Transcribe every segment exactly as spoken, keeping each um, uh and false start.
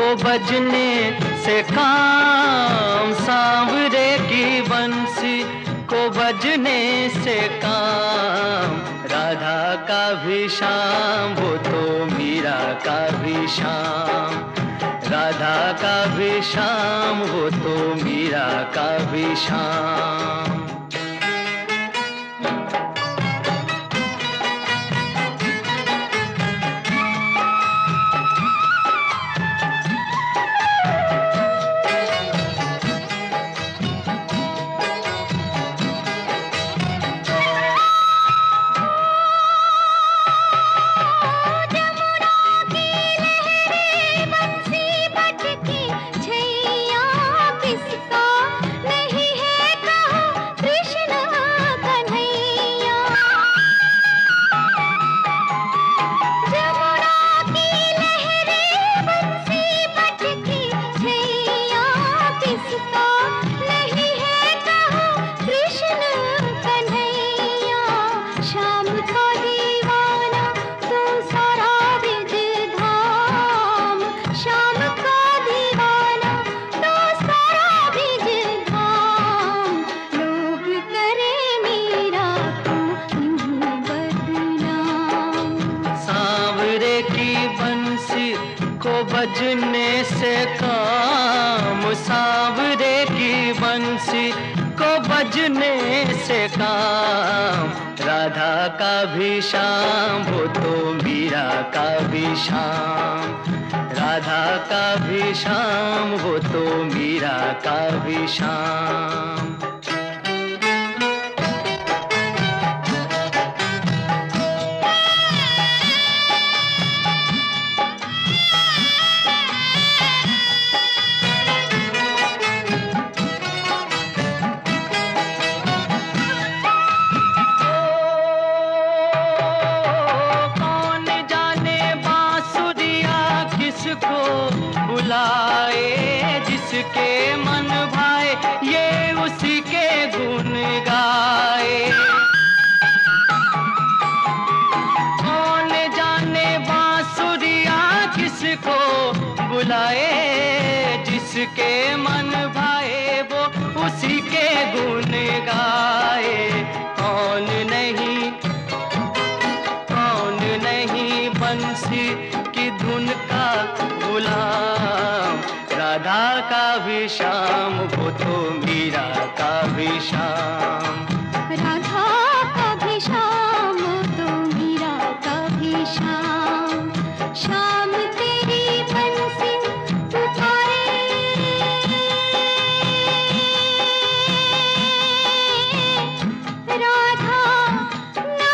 बजने से काम, सांवरे की बंसी को बजने से काम। राधा का भी शाम, वो तो मीरा का भी शाम। राधा का भी शाम, वो तो मीरा का भी शाम। बजने से काम, सांवरे की बंसी को बजने से काम। राधा का भी शाम, वो तो मीरा का भी शाम। राधा का भी शाम, वो तो मीरा का भी शाम। बुलाए जिसके मन भाए, ये उसी के गुण गाए। कौन जाने बांसुरिया किसको बुलाए, जिसके मन भाए वो उसी के गुण गाए। कौन नहीं, कौन नहीं बंसी की धुन का गुलाम। राधा का भी शाम, वो तो मीरा का भी शाम। राधा का भी शाम, तो मीरा का भी शाम। शाम तेरी बंसी पुकारे, राधा ना।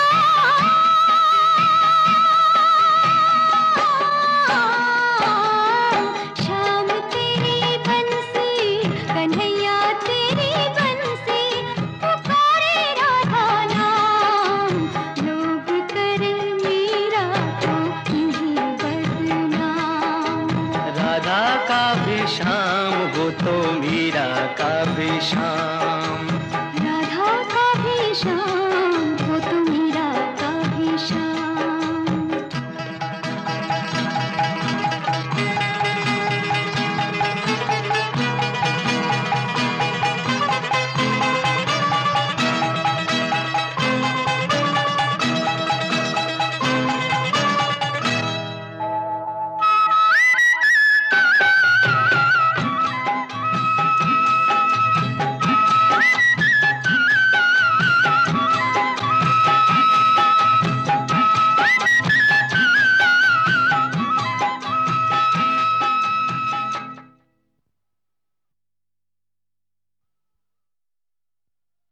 शाम तेरी बंसी, कन्हैया तेरी बंसी पुकारे राधा नाम। लोग करे मीरा को यूं बदनाम। राधा का भी शाम, वो तो मीरा का भी शाम।